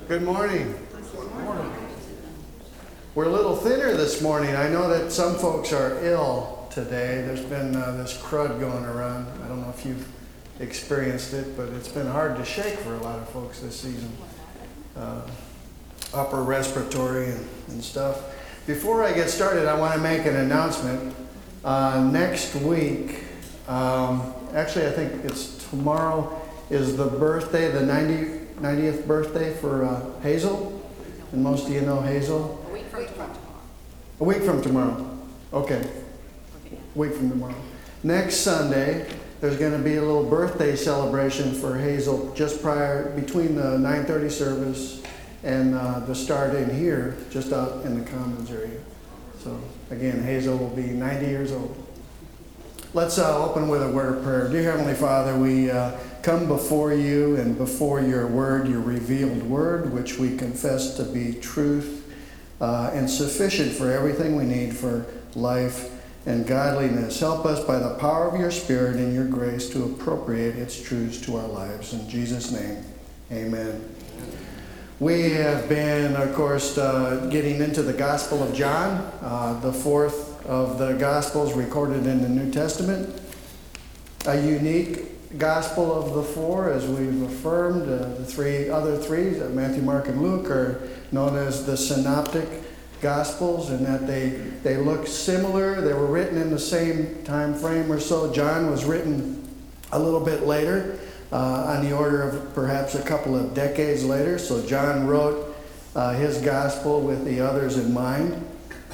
Good morning. We're a little thinner this morning. I know that some folks are ill today. There's been this crud going around. I don't know if you've experienced it, but it's been hard to shake for a lot of folks this season. Upper respiratory and stuff. Before I get started, I want to make an announcement. Next week, actually I think it's tomorrow, is the birthday, the 90th birthday for Hazel. And most of you know Hazel. A week from tomorrow. A week from tomorrow. Okay. A week from tomorrow. Next Sunday, there's going to be a little birthday celebration for Hazel just between the 9:30 service and the start in here, just out in the Commons area. So again, Hazel will be 90 years old. Let's open with a word of prayer. Dear Heavenly Father, we come before you and before your word, your revealed word, which we confess to be truth and sufficient for everything we need for life and godliness. Help us by the power of your Spirit and your grace to appropriate its truths to our lives. In Jesus' name, amen. We have been, of course, getting into the Gospel of John, the fourth of the Gospels recorded in the New Testament. A unique Gospel of the four, as we've affirmed. The other three, Matthew, Mark, and Luke, are known as the Synoptic Gospels, in that they look similar. They were written in the same time frame or so. John was written a little bit later, on the order of perhaps a couple of decades later. So John wrote his gospel with the others in mind.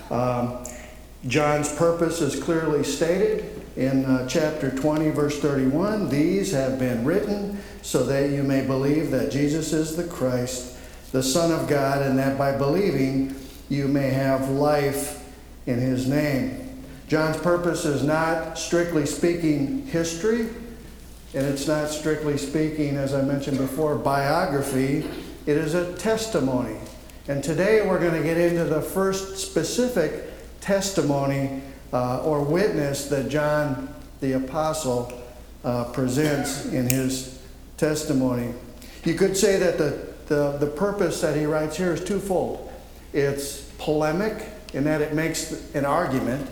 John's purpose is clearly stated in chapter 20, verse 31. These have been written so that you may believe that Jesus is the Christ, the Son of God, and that by believing you may have life in his name. John's purpose is not, strictly speaking, history, and it's not, strictly speaking, as I mentioned before, biography. It is a testimony. And today we're going to get into the first specific testimony or witness that John the Apostle presents in his testimony. You could say that the purpose that he writes here is twofold. It's polemic, in that it makes an argument,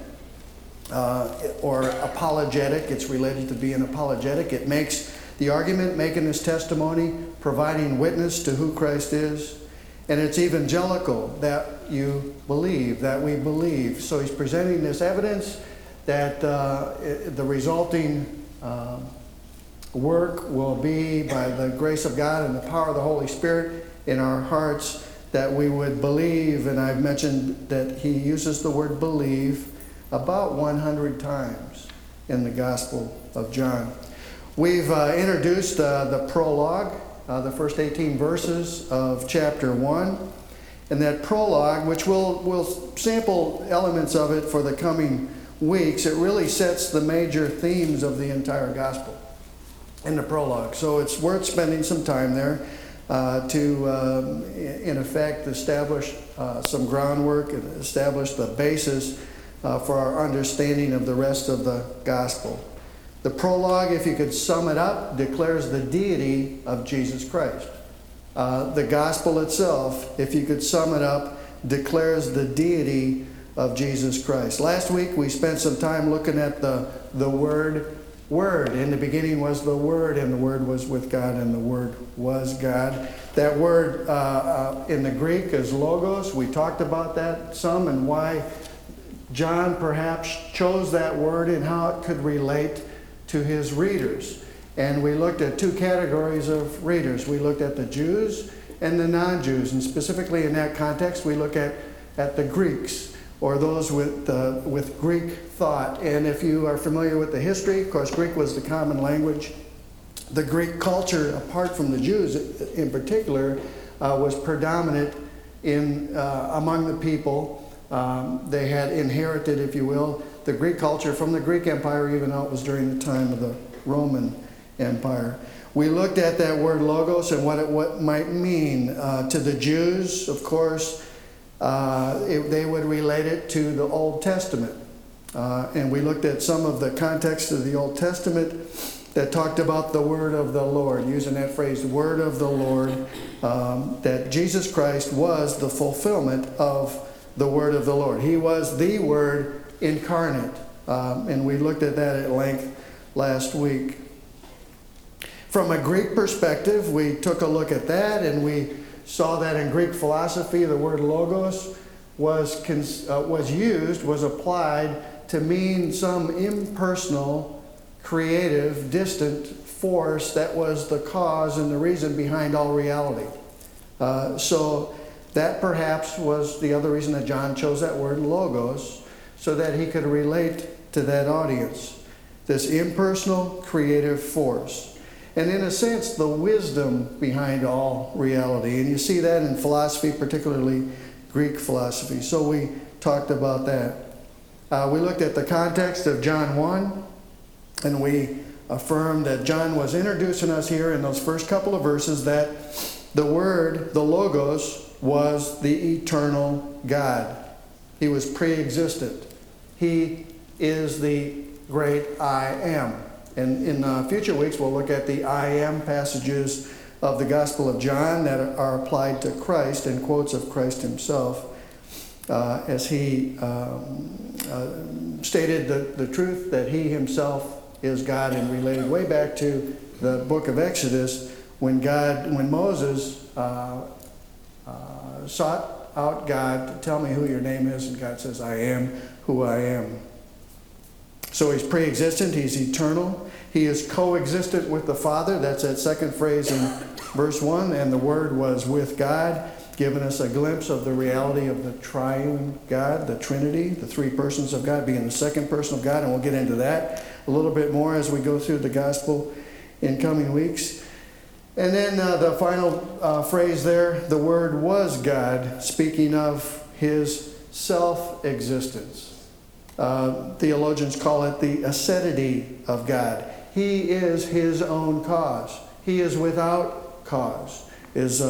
or apologetic. It's related to being apologetic. It makes the argument, making this testimony, providing witness to who Christ is. And it's evangelical, that you believe, that we believe. So he's presenting this evidence that the resulting work will be, by the grace of God and the power of the Holy Spirit in our hearts, that we would believe. And I've mentioned that he uses the word believe about 100 times in the Gospel of John. We've introduced the prologue, the first 18 verses of chapter 1. And that prologue, which we'll sample elements of it for the coming weeks, it really sets the major themes of the entire Gospel in the prologue. So it's worth spending some time there to, in effect, establish some groundwork and establish the basis for our understanding of the rest of the Gospel. The prologue, if you could sum it up, declares the deity of Jesus Christ. The Gospel itself, if you could sum it up, declares the deity of Jesus Christ. Last week we spent some time looking at the word. In the beginning was the Word, and the Word was with God, and the Word was God. That word in the Greek is logos. We talked about that some, and why John perhaps chose that word and how it could relate to his readers. And we looked at two categories of readers. We looked at the Jews and the non-Jews. And specifically in that context, we look at the Greeks, or those with Greek thought. And if you are familiar with the history, of course, Greek was the common language. The Greek culture, apart from the Jews in particular, was predominant among the people. They had inherited, if you will, the Greek culture from the Greek Empire, even though it was during the time of the Roman Empire. We looked at that word logos and what it might mean to the Jews. Of course, they would relate it to the Old Testament. And we looked at some of the context of the Old Testament that talked about the word of the Lord, using that phrase, word of the Lord, that Jesus Christ was the fulfillment of the word of the Lord. He was the Word incarnate. And we looked at that at length last week. From a Greek perspective, we took a look at that, and we saw that in Greek philosophy, the word logos was applied to mean some impersonal, creative, distant force that was the cause and the reason behind all reality. So that perhaps was the other reason that John chose that word logos, so that he could relate to that audience. This impersonal, creative force. And in a sense, the wisdom behind all reality. And you see that in philosophy, particularly Greek philosophy. So we talked about that. We looked at the context of John 1, and we affirmed that John was introducing us here in those first couple of verses that the Word, the Logos, was the eternal God. He was pre-existent. He is the great I am. And in future weeks, we'll look at the I am passages of the Gospel of John that are applied to Christ and quotes of Christ himself as he stated the truth that he himself is God, and related way back to the book of Exodus when Moses sought out God to tell me who your name is, and God says, I am who I am. So he's pre-existent, he's eternal, he is co-existent with the Father. That's that second phrase in verse 1, and the Word was with God, giving us a glimpse of the reality of the triune God, the Trinity, the three persons of God being the second person of God, and we'll get into that a little bit more as we go through the gospel in coming weeks. And then the final phrase there, the Word was God, speaking of his self-existence. Theologians call it the aseity of God. He is his own cause. He is without cause, is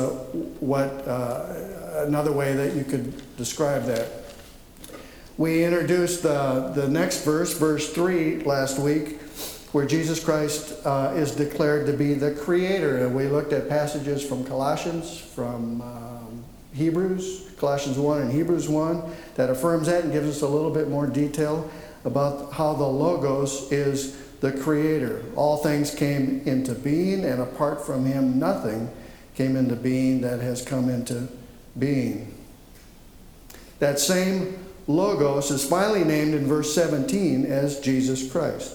another way that you could describe that. We introduced the next verse, verse 3, last week, where Jesus Christ is declared to be the Creator. And we looked at passages from Colossians, from Hebrews, Colossians 1 and Hebrews 1, that affirms that and gives us a little bit more detail about how the Logos is the Creator. All things came into being, and apart from him, nothing came into being that has come into being. That same Logos is finally named in verse 17 as Jesus Christ.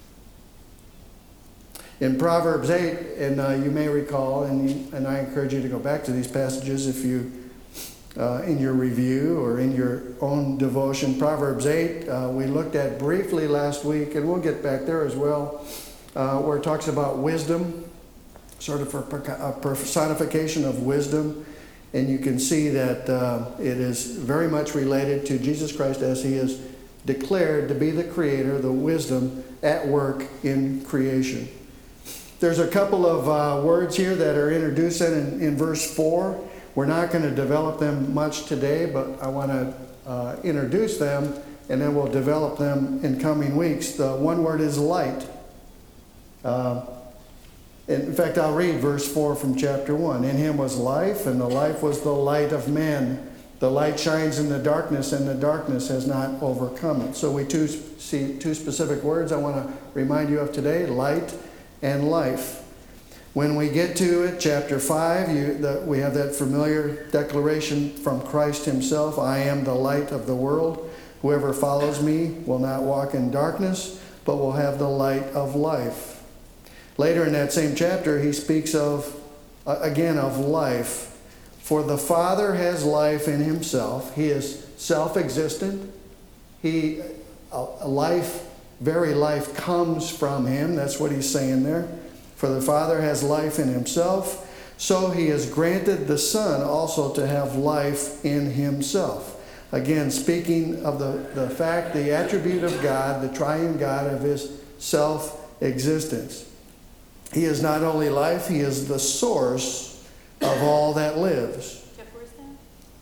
In Proverbs 8, and you may recall, and I encourage you to go back to these passages if you, in your review or in your own devotion. Proverbs 8, we looked at briefly last week, and we'll get back there as well, where it talks about wisdom, sort of a personification of wisdom. And you can see that it is very much related to Jesus Christ as he is declared to be the Creator, the wisdom at work in creation. There's a couple of words here that are introduced in verse 4. We're not going to develop them much today, but I want to introduce them, and then we'll develop them in coming weeks. The one word is light. In fact, I'll read verse 4 from chapter 1. In him was life, and the life was the light of men. The light shines in the darkness, and the darkness has not overcome it. So we see two specific words I want to remind you of today, light and life. When we get to it, chapter 5, we have that familiar declaration from Christ himself, I am the light of the world. Whoever follows me will not walk in darkness, but will have the light of life. Later in that same chapter, he speaks of, again, of life. For the Father has life in himself. He is self-existent. Very life comes from him. That's what he's saying there. For the Father has life in himself, so he has granted the Son also to have life in himself. Again, speaking of the fact, the attribute of God, the triune God of his self-existence. He is not only life, he is the source of all that lives.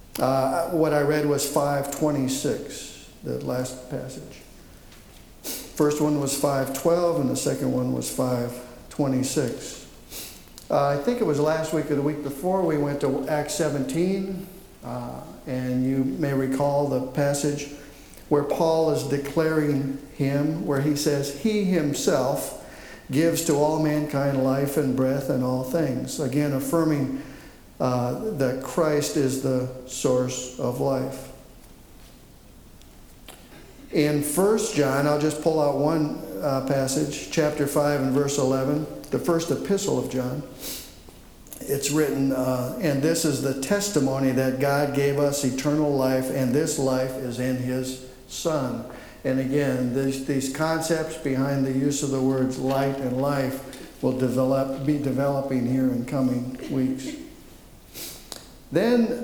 What I read was 5:26, the last passage. First one was 5:12, and the second one was 5:26. I think it was last week or the week before we went to Acts 17, and you may recall the passage where Paul is declaring him, where he says, "He himself gives to all mankind life and breath and all things." Again, affirming that Christ is the source of life. In 1 John, I'll just pull out one passage, chapter 5 and verse 11, the first epistle of John. It's written, "And this is the testimony that God gave us eternal life, and this life is in his Son." And again, these concepts behind the use of the words light and life will be developing here in coming weeks. Then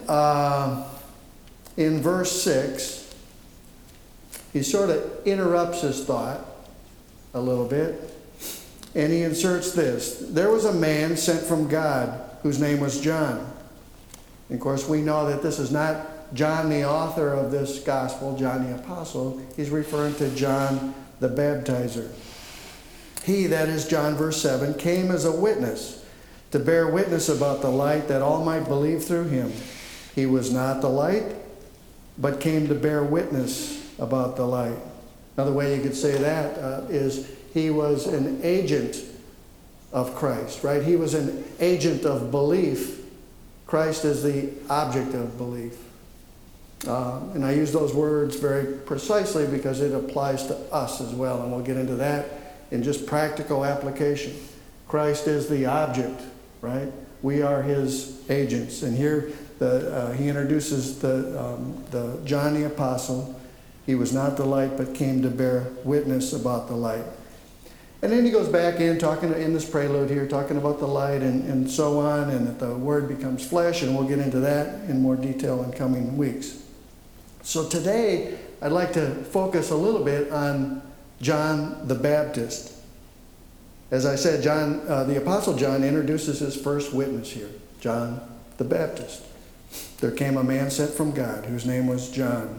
in verse 6, he sort of interrupts his thought a little bit, and he inserts this: "There was a man sent from God whose name was John." And of course, we know that this is not John, the author of this gospel, John the apostle. He's referring to John the baptizer. He, that is John, verse 7, came as a witness to bear witness about the light, that all might believe through him. He was not the light, but came to bear witness about the light. Another way you could say that is he was an agent of Christ, right? He was an agent of belief. Christ is the object of belief. And I use those words very precisely because it applies to us as well, and we'll get into that in just practical application. Christ is the object, right? We are his agents. And here he introduces the John the apostle. He was not the light, but came to bear witness about the light. And then he goes back in, talking in this prelude here, talking about the light and so on, and that the word becomes flesh, and we'll get into that in more detail in coming weeks. So today, I'd like to focus a little bit on John the Baptist. As I said, the Apostle John introduces his first witness here, John the Baptist. "There came a man sent from God, whose name was John.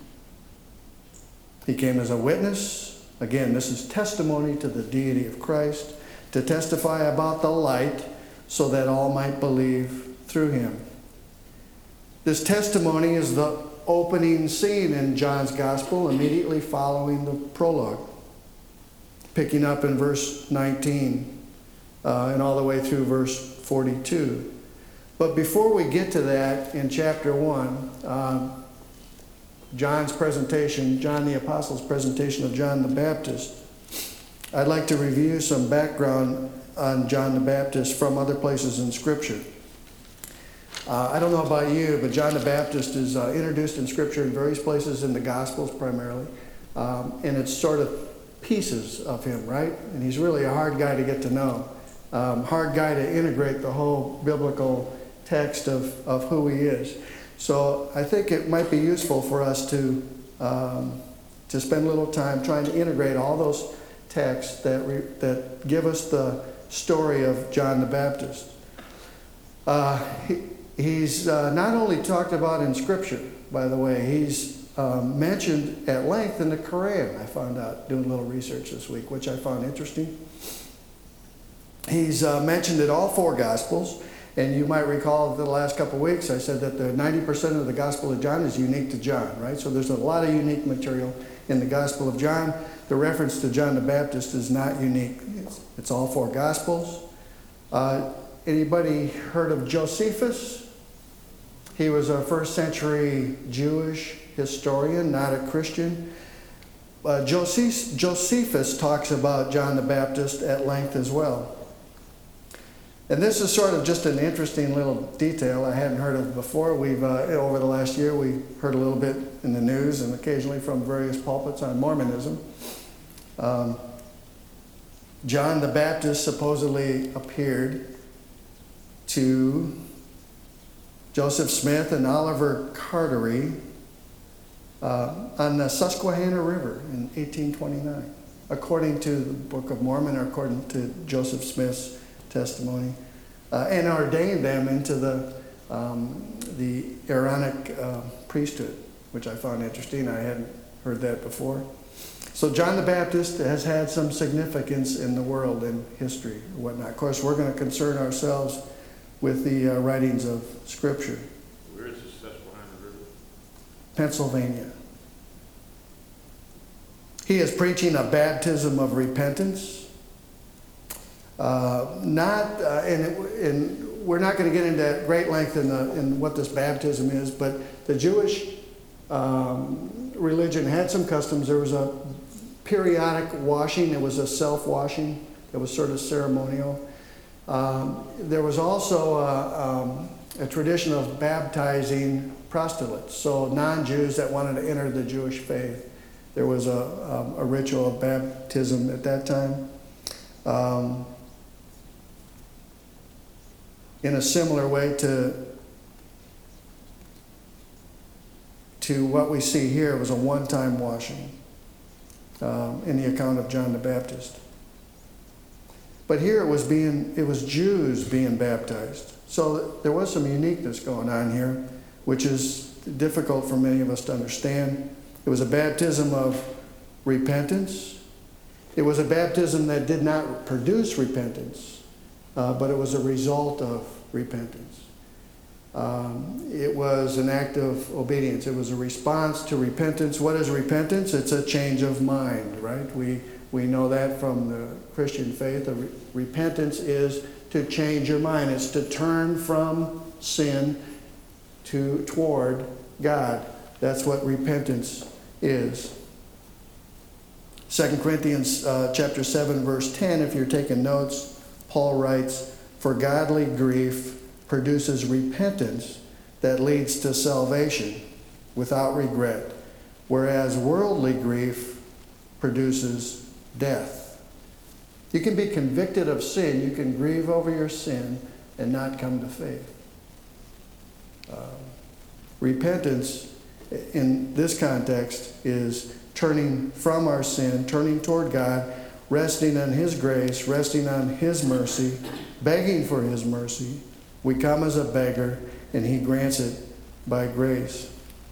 He came as a witness." Again, this is testimony to the deity of Christ, "to testify about the light, so that all might believe through him." This testimony is the opening scene in John's gospel, immediately following the prologue, picking up in verse 19 and all the way through verse 42. But before we get to that, in chapter 1, John's presentation, John the Apostle's presentation of John the Baptist, I'd like to review some background on John the Baptist from other places in Scripture. I don't know about you, but John the Baptist is introduced in Scripture in various places in the Gospels primarily. And it's sort of pieces of him, right? And he's really a hard guy to get to know. Hard guy to integrate the whole biblical text of who he is. So I think it might be useful for us to spend a little time trying to integrate all those texts that give us the story of John the Baptist. He's not only talked about in Scripture, by the way, he's mentioned at length in the Quran. I found out doing a little research this week, which I found interesting. He's mentioned in all four Gospels, and you might recall the last couple of weeks I said that the 90% of the Gospel of John is unique to John, right? So there's a lot of unique material in the Gospel of John. The reference to John the Baptist is not unique. It's all four Gospels. Anybody heard of Josephus? He was a first century Jewish historian, not a Christian. Josephus talks about John the Baptist at length as well. And this is sort of just an interesting little detail I hadn't heard of before. We've, over the last year, we heard a little bit in the news and occasionally from various pulpits on Mormonism. John the Baptist supposedly appeared to Joseph Smith and Oliver Carteret on the Susquehanna River in 1829, according to the Book of Mormon, or according to Joseph Smith's testimony, and ordained them into the Aaronic priesthood, which I found interesting. I hadn't heard that before. So John the Baptist has had some significance in the world and history and whatnot. Of course, we're going to concern ourselves with the writings of Scripture. Where is the Susquehanna River? Pennsylvania. He is preaching a baptism of repentance. And we're not going to get into great length in what this baptism is, but the Jewish religion had some customs. There was a periodic washing. It was a self-washing. It was sort of ceremonial. There was also a tradition of baptizing proselytes, so non-Jews that wanted to enter the Jewish faith. There was a ritual of baptism at that time. In a similar way to what we see here, it was a one-time washing in the account of John the Baptist. But here it was Jews being baptized. So there was some uniqueness going on here, which is difficult for many of us to understand. It was a baptism of repentance. It was a baptism that did not produce repentance, but it was a result of repentance. It was an act of obedience. It was a response to repentance. What is repentance? It's a change of mind, right? We know that from the Christian faith. Repentance is to change your mind. It's to turn from sin toward God. That's what repentance is. 2 Corinthians chapter 7, verse 10, if you're taking notes, Paul writes, "For godly grief produces repentance that leads to salvation without regret, whereas worldly grief produces death." You can be convicted of sin, you can grieve over your sin and not come to faith. Repentance in this context is turning from our sin, turning toward God, resting on His grace, resting on His mercy, begging for His mercy. We come as a beggar, and He grants it by grace.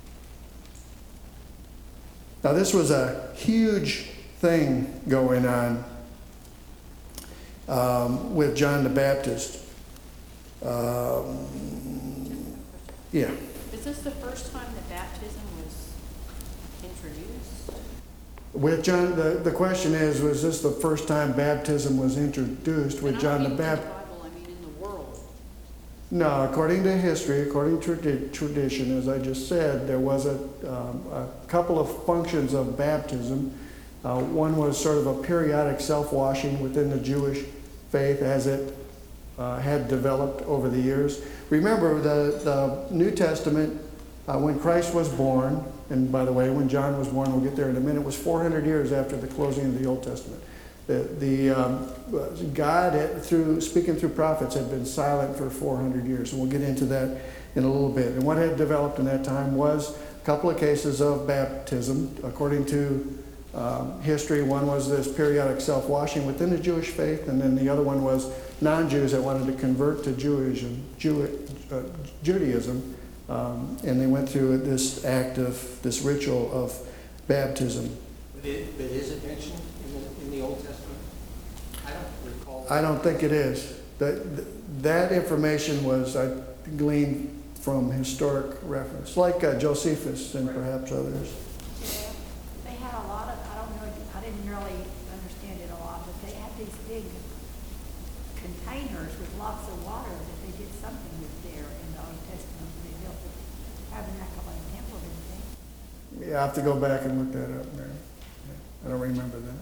Now, this was a huge thing going on with John the Baptist. Yeah. Is this the first time that baptism was introduced? With John, the question is, was this the first time baptism was introduced with John the Baptist? I mean in the world. No, according to history, according to tradition, as I just said, there was a couple of functions of baptism. One was sort of a periodic self-washing within the Jewish faith as it had developed over the years. Remember, the New Testament, when Christ was born, and by the way, when John was born, we'll get there in a minute, was 400 years after the closing of the Old Testament. God, speaking through prophets, had been silent for 400 years, and we'll get into that in a little bit. And what had developed in that time was a couple of cases of baptism. According to history, one was this periodic self-washing within the Jewish faith, and then the other one was non-Jews that wanted to convert to Judaism, and they went through this ritual of baptism. But is it mentioned in the Old Testament? I don't recall. I don't think it is. That information was gleaned from historic reference, like Josephus and perhaps others. Yeah, they had a lot of, I don't know, I didn't really understand it a lot, but they had these big containers with lots of water that they did something with there in the Old Testament when they built the tabernacle and temple, didn't they? Yeah, I have to go back and look that up, Mary. I don't remember that.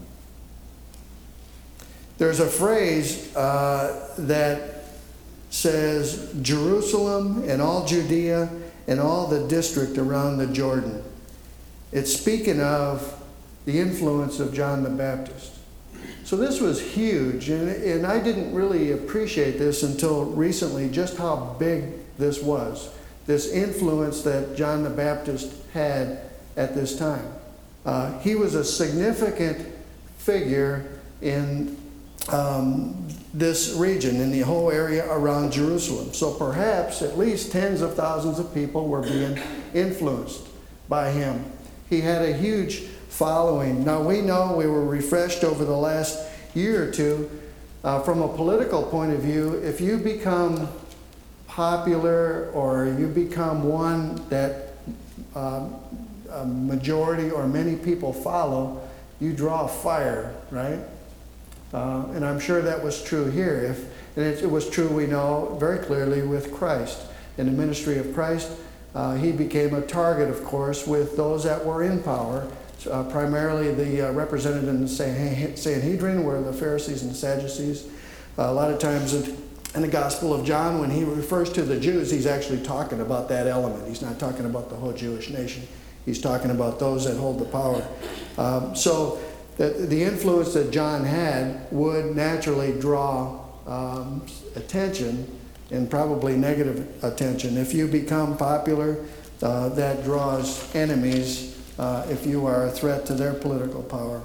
There's a phrase that says Jerusalem and all Judea and all the district around the Jordan. It's speaking of the influence of John the Baptist. So this was huge, and I didn't really appreciate this until recently, just how big this was, this influence that John the Baptist had at this time. He was a significant figure in this region, in the whole area around Jerusalem. So perhaps at least tens of thousands of people were being influenced by him. He had a huge following. Now we know we were refreshed over the last year or two. From a political point of view, if you become popular or you become one that a majority or many people follow, you draw fire, right? And I'm sure that was true here. And it was true, we know, very clearly with Christ. In the ministry of Christ, he became a target, of course, with those that were in power, primarily the represented in the Sanhedrin, were the Pharisees and the Sadducees. A lot of times in the Gospel of John, when he refers to the Jews, he's actually talking about that element. He's not talking about the whole Jewish nation. He's talking about those that hold the power. So the influence that John had would naturally draw attention, and probably negative attention. If you become popular, that draws enemies if you are a threat to their political power.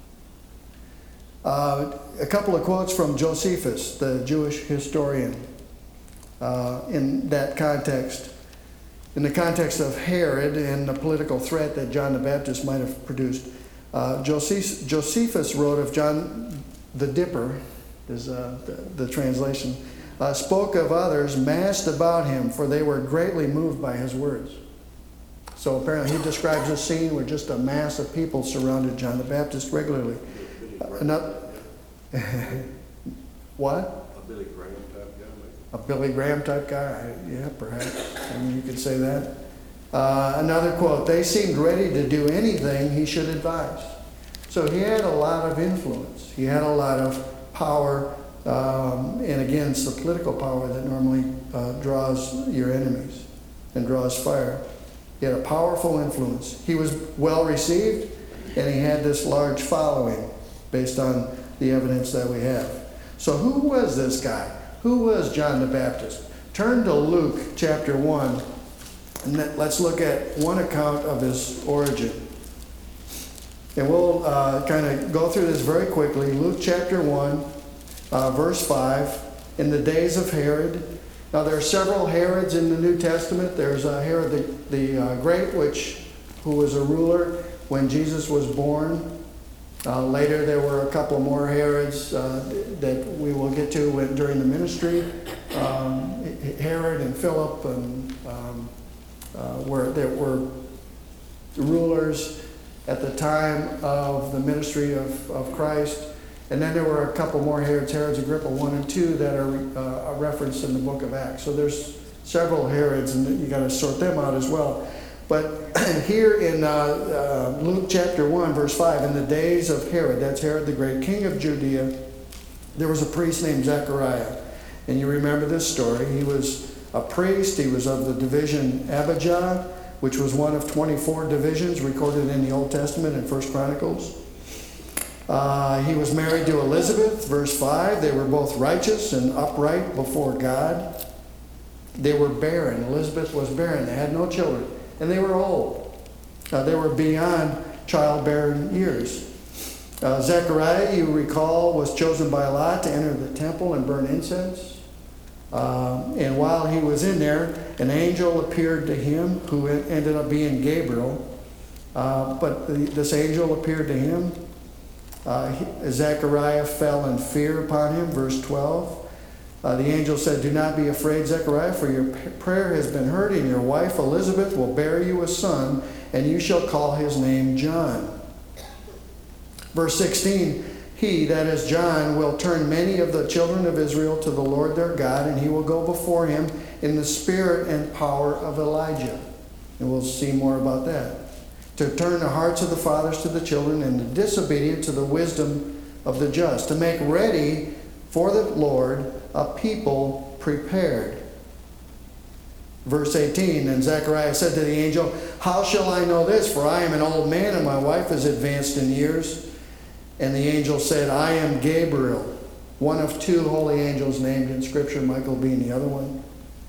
A couple of quotes from Josephus, the Jewish historian, in that context. In the context of Herod and the political threat that John the Baptist might have produced, Josephus wrote of John the Dipper, is the translation, spoke of others massed about him, for they were greatly moved by his words. So apparently he describes a scene where just a mass of people surrounded John the Baptist regularly. What? A Billy Graham type guy, maybe? A Billy Graham type guy? Yeah, perhaps. I mean, you could say that. Another quote, they seemed ready to do anything he should advise. So he had a lot of influence. He had a lot of power, and again, it's the political power that normally draws your enemies and draws fire. He had a powerful influence. He was well received, and he had this large following based on the evidence that we have. So who was this guy? Who was John the Baptist? Turn to Luke chapter 1, and let's look at one account of his origin. And we'll kind of go through this very quickly. Luke chapter 1, verse 5, in the days of Herod. Now there are several Herods in the New Testament. There's Herod the Great, who was a ruler when Jesus was born. Later there were a couple more Herods that we will get to during the ministry. Herod and Philip and were rulers at the time of the ministry of Christ. And then there were a couple more Herods, Herods Agrippa 1 and 2, that are referenced in the book of Acts. So there's several Herods, and you got to sort them out as well. But here in Luke chapter 1, verse 5, in the days of Herod, that's Herod the Great, king of Judea, there was a priest named Zechariah. And you remember this story. He was a priest. He was of the division Abijah, which was one of 24 divisions recorded in the Old Testament in 1 Chronicles. He was married to Elizabeth, verse 5. They were both righteous and upright before God. They were barren. Elizabeth was barren. They had no children. And they were old. They were beyond childbearing years. Zechariah, you recall, was chosen by Lot to enter the temple and burn incense. And while he was in there, an angel appeared to him, who ended up being Gabriel. But this angel appeared to him. Zechariah fell in fear upon him, verse 12. The angel said, "Do not be afraid, Zechariah, for your prayer has been heard, and your wife Elizabeth will bear you a son, and you shall call his name John." Verse 16, "He, that is John, will turn many of the children of Israel to the Lord their God, and he will go before him in the spirit and power of Elijah." And we'll see more about that. "To turn the hearts of the fathers to the children, and the disobedient to the wisdom of the just, to make ready for the Lord a people prepared." Verse 18, "And Zechariah said to the angel, How shall I know this? For I am an old man, and my wife is advanced in years. And the angel said, I am Gabriel," one of two holy angels named in Scripture, Michael being the other one.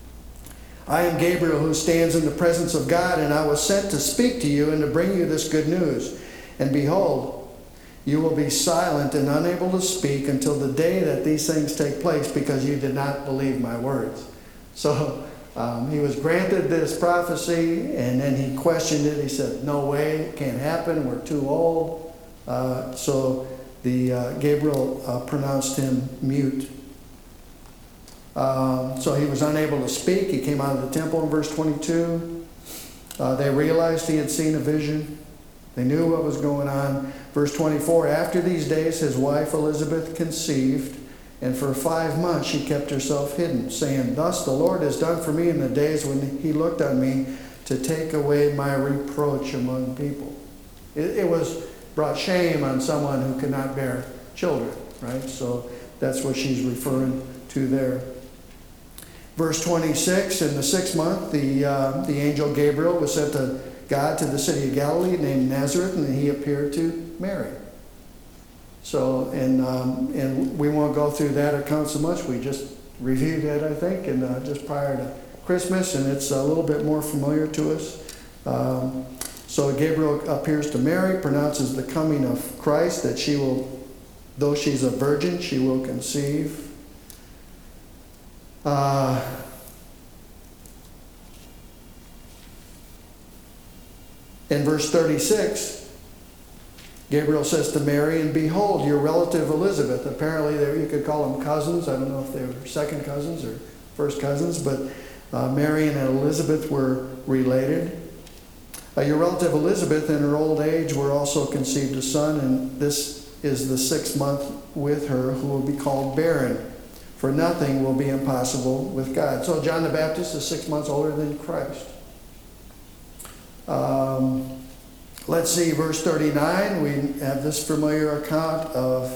"I am Gabriel, who stands in the presence of God, and I was sent to speak to you and to bring you this good news. And behold, you will be silent and unable to speak until the day that these things take place, because you did not believe my words." So He was granted this prophecy, and then he questioned it. He said, "No way, it can't happen. We're too old." So Gabriel pronounced him mute. So he was unable to speak. He came out of the temple in verse 22. They realized he had seen a vision. They knew what was going on. Verse 24, after these days his wife Elizabeth conceived, and for 5 months she kept herself hidden, saying, "Thus the Lord has done for me in the days when he looked on me to take away my reproach among people." It was brought shame on someone who could not bear children, right? So that's what she's referring to there. Verse 26, in the 6th month, the angel Gabriel was sent to God to the city of Galilee named Nazareth, and he appeared to Mary. So, and we won't go through that account so much. We just reviewed it, I think, and just prior to Christmas, and it's a little bit more familiar to us. So Gabriel appears to Mary, pronounces the coming of Christ, that she will, though she's a virgin, she will conceive. In verse 36, Gabriel says to Mary, "And behold, your relative Elizabeth." Apparently, you could call them cousins. I don't know if they were second cousins or first cousins, but Mary and Elizabeth were related. Your relative Elizabeth, in her old age, were also conceived a son, and this is the 6th month with her, who will be called barren. For nothing will be impossible with God. So John the Baptist is 6 months older than Christ. Let's see, verse 39. We have this familiar account of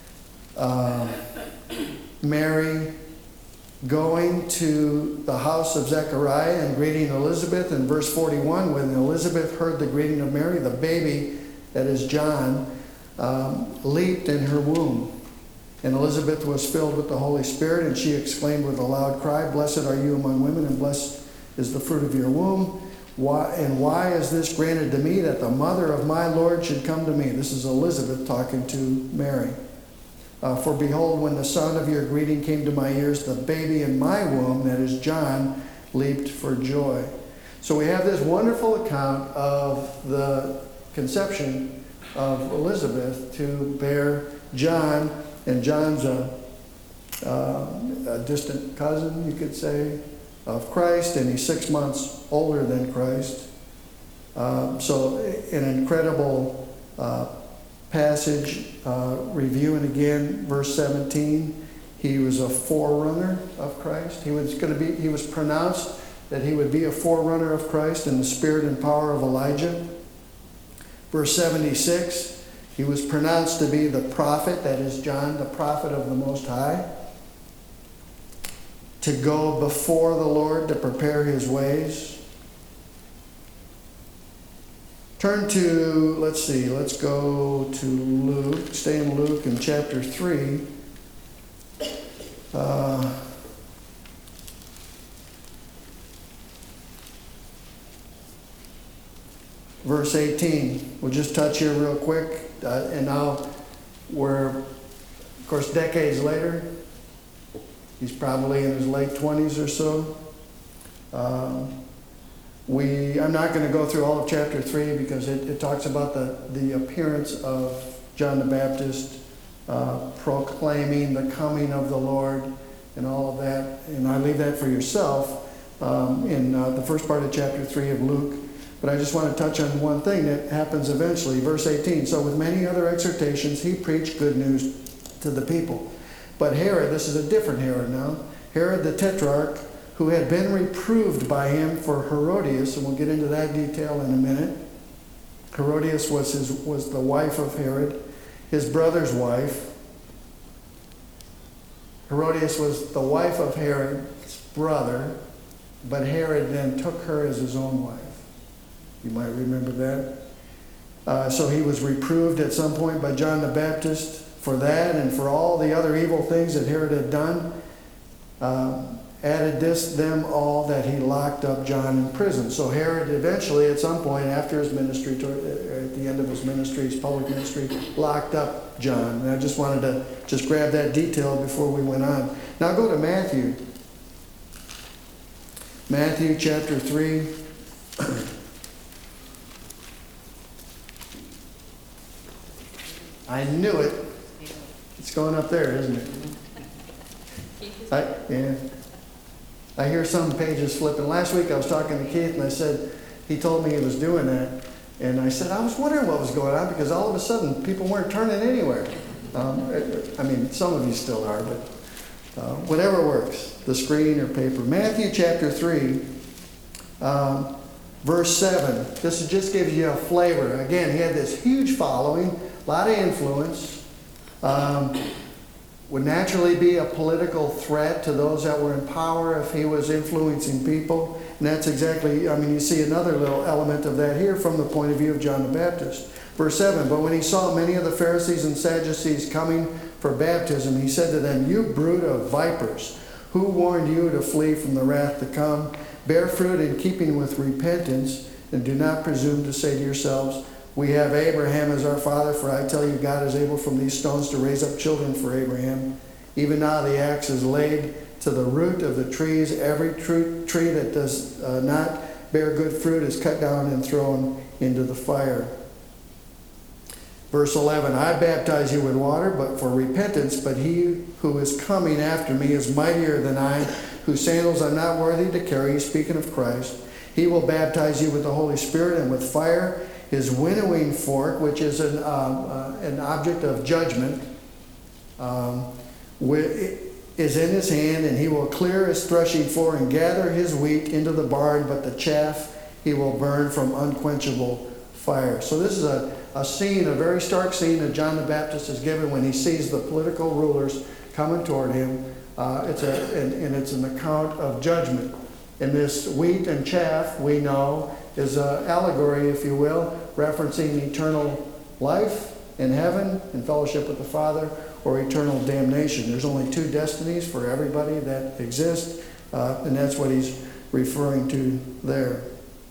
Mary going to the house of Zechariah and greeting Elizabeth. In verse 41, when Elizabeth heard the greeting of Mary, the baby, that is John, leaped in her womb. And Elizabeth was filled with the Holy Spirit, and she exclaimed with a loud cry, "Blessed are you among women, and blessed is the fruit of your womb. Why is this granted to me, that the mother of my Lord should come to me?" This is Elizabeth talking to Mary. "For behold, when the sound of your greeting came to my ears, the baby in my womb," that is John, "leaped for joy." So we have this wonderful account of the conception of Elizabeth to bear John. And John's a distant cousin, you could say, of Christ, and he's 6 months older than Christ. So an incredible passage. Reviewing again, verse 17. He was a forerunner of Christ. He was pronounced that he would be a forerunner of Christ in the spirit and power of Elijah. Verse 76. He was pronounced to be the prophet, that is John, the prophet of the Most High, to go before the Lord to prepare his ways. Turn to, let's go to Luke. Stay in Luke in chapter 3. Verse 18. We'll just touch here real quick. And now we're, of course, decades later. He's probably in his late 20s or so. I'm not going to go through all of chapter 3 because it talks about the appearance of John the Baptist proclaiming the coming of the Lord and all of that. And I leave that for yourself in the first part of chapter 3 of Luke. But I just want to touch on one thing that happens eventually. Verse 18. "So with many other exhortations, he preached good news to the people. But Herod," this is a different Herod now, "Herod the Tetrarch, who had been reproved by him for Herodias," and we'll get into that detail in a minute. Herodias was the wife of Herod, his brother's wife. Herodias was the wife of Herod's brother, but Herod then took her as his own wife. You might remember that. So he was reproved at some point by John the Baptist for that and for all the other evil things that Herod had done. Added them all that he locked up John in prison. So Herod eventually, at some point after his ministry, at the end of his ministry, his public ministry, locked up John. And I just wanted to just grab that detail before we went on. Now go to Matthew. Matthew chapter 3. I knew it. It's going up there, isn't it? Keith is Yeah. I hear some pages flipping. Last week I was talking to Keith and I said, he told me he was doing that. And I said, I was wondering what was going on because all of a sudden people weren't turning anywhere. I mean, some of you still are, but whatever works, the screen or paper. Matthew chapter 3, verse 7. This just gives you a flavor. Again, he had this huge following, a lot of influence. Would naturally be a political threat to those that were in power if he was influencing people. And that's exactly, I mean, you see another little element of that here from the point of view of John the Baptist. Verse 7, but when he saw many of the Pharisees and Sadducees coming for baptism, he said to them, you brood of vipers, who warned you to flee from the wrath to come? Bear fruit in keeping with repentance, and do not presume to say to yourselves, we have Abraham as our father, for I tell you, God is able from these stones to raise up children for Abraham. Even now the axe is laid to the root of the trees. Every tree that does not bear good fruit is cut down and thrown into the fire. Verse 11, I baptize you with water, but for repentance, but he who is coming after me is mightier than I, whose sandals I'm not worthy to carry, speaking of Christ. He will baptize you with the Holy Spirit and with fire. His winnowing fork, which is an object of judgment, is in his hand, and he will clear his threshing floor and gather his wheat into the barn, but the chaff he will burn from unquenchable fire. So this is a scene, a very stark scene that John the Baptist is given when he sees the political rulers coming toward him. It's an account of judgment. And this wheat and chaff, we know, is an allegory, if you will, referencing eternal life in heaven in fellowship with the Father, or eternal damnation. There's only two destinies for everybody that exist, and that's what he's referring to there.